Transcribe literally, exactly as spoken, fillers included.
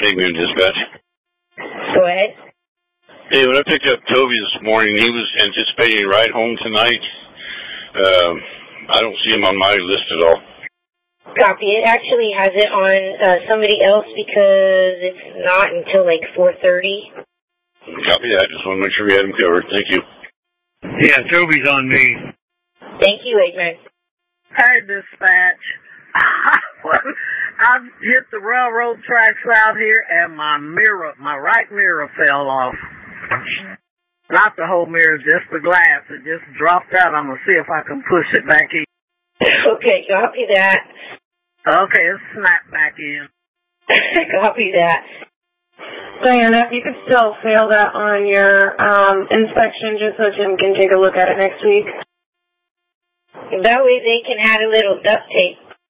Igman Dispatch. Go ahead. Hey, when I picked up Toby this morning, he was anticipating a ride home tonight. Um, I don't see him on my list at all. Copy. It actually has it on uh, somebody else because it's not until like four thirty. Copy that. Just want to make sure we had him covered. Thank you. Yeah, Toby's on me. Thank you, Igman. Hey, dispatch. I've hit the railroad tracks out here, and my mirror, my right mirror fell off. Not the whole mirror, just the glass. It just dropped out. I'm going to see if I can push it back in. Okay, copy that. Okay, it snapped back in. Copy that. Diana, if you could still fail that on your um, inspection just so Jim can take a look at it next week. That way they can add a little duct tape